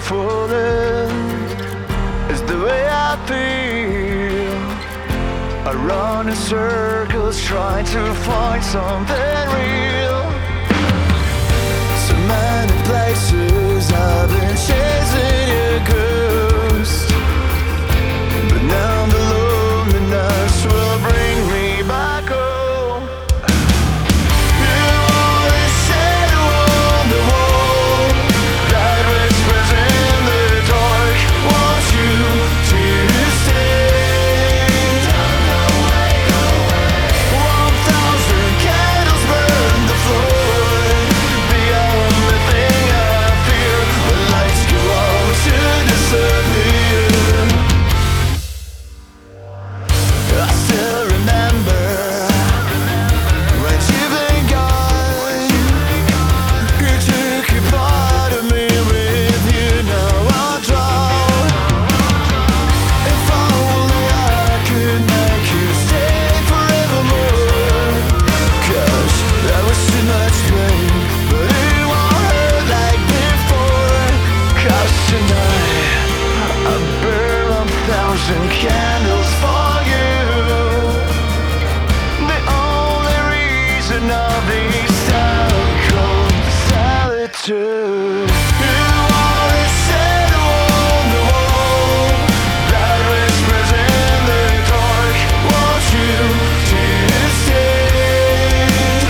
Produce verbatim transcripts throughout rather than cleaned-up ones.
falling is the way I feel. I run in circles trying to find something real. So many places I've been chasing your ghost, but now the loneliness will bring me back home. You are the shadow on the wall that whispers in the dark. Want you to stay. One thousand candles burn the floor beyond the thing I fear. When lights go out to disappear, I still remember when you've been gone. You took a part of me with you, now I'll drown. If only I could make you stay forevermore. 'Cause there was too much pain, but it won't hurt like before. 'Cause tonight I burn a thousand candles for you. The only reason I'll be sad cold solitude. You are a shadow on the wall that whispers in the dark. Want you to stay.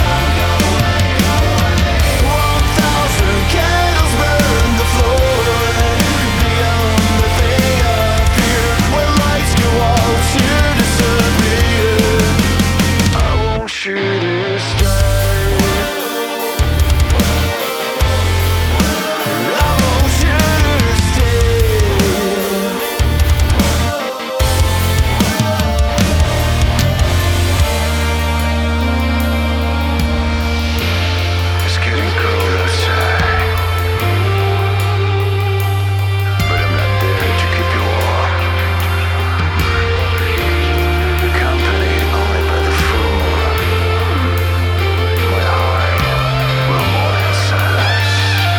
One thousand candles burn the floor beyond the thing I fear. When lights go out, you disappear. I want you to stay. I want you to stay. It's getting cold outside, but I'm not there to keep you warm. Accompanied only by the fool, my heart will mourn in silence.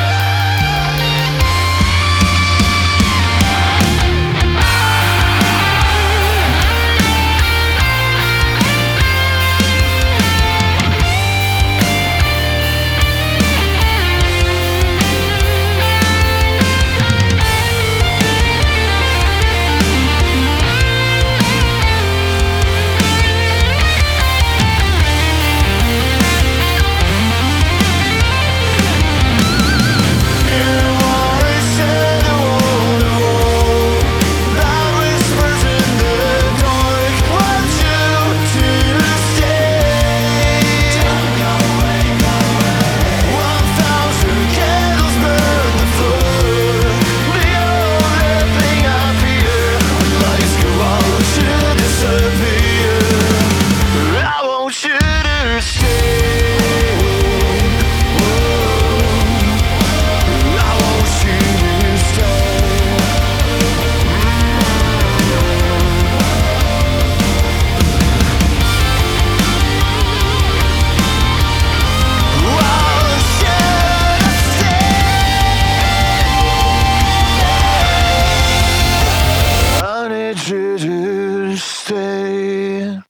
You are a shadow on the wall that whispers in the dark. Want you to stay. One thousand candles burn the floor. The only thing I fear, when lights go out, you disappear. I want you to stay. I want you to stay. Why should I stay? I need you to stay.